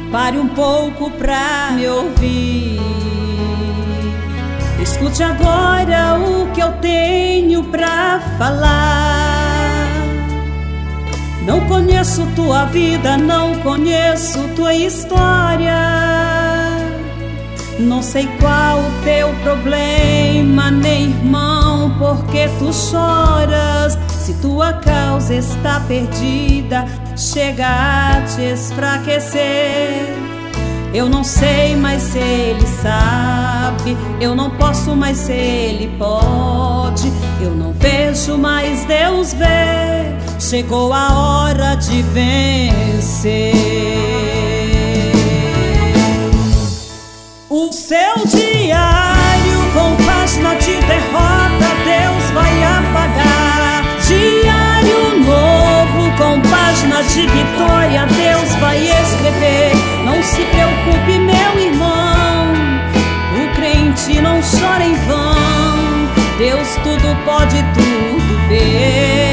Pare um pouco pra me ouvir. Escute agora o que eu tenho pra falar. Não conheço tua vida, não conheço tua história. Não sei qual o teu problema, nem irmão, porque tu choras. Se tua causa está perdida, chega a te esfraquecer. Eu não sei, mas Ele sabe. Eu não posso, mas Ele pode. Eu não vejo, mas Deus vê. Chegou a hora de vencer. O seu diário com página de derrota Deus vai apagar. Diário novo com página de vitória Deus vai escrever. Não se preocupe, meu irmão, o crente não chora em vão. Deus tudo pode, tudo vê.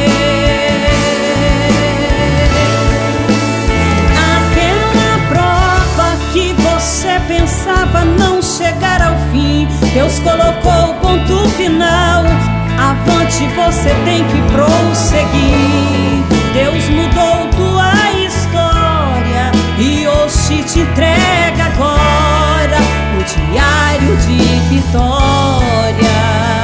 Aquela prova que você pensava não chegar ao fim, Deus colocou o ponto final. Avante, você tem que prosseguir. Deus mudou tua história e hoje te entrega agora o diário de vitória.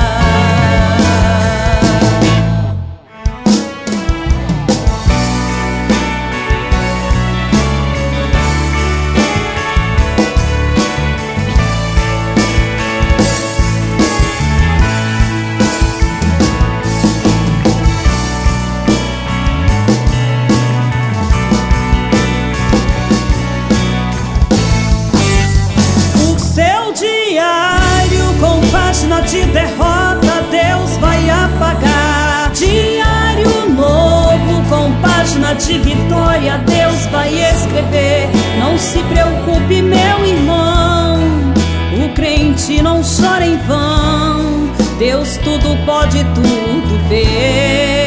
De derrota Deus vai apagar. Diário novo com página de vitória Deus vai escrever. Não se preocupe, meu irmão, o crente não chora em vão. Deus tudo pode, tudo vê.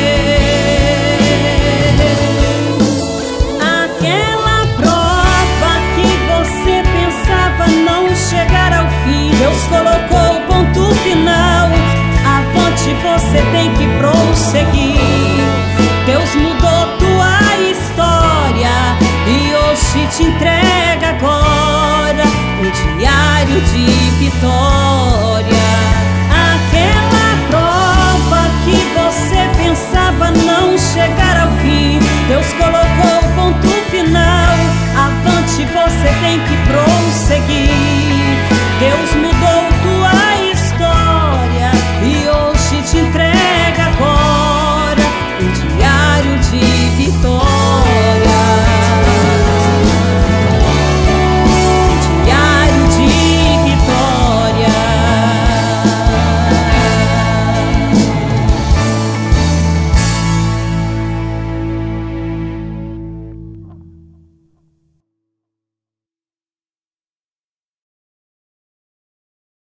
Aquela prova que você pensava não chegar ao fim, Deus colocou o ponto final. Avante, você tem que prosseguir. Deus mudou tua história e hoje te entrega agora o diário de vitória. Aquela prova que você pensava não chegar ao fim, Deus colocou o ponto final. Avante, você tem que prosseguir. Deus mudou tua história e hoje te entrega agora o diário de vitória.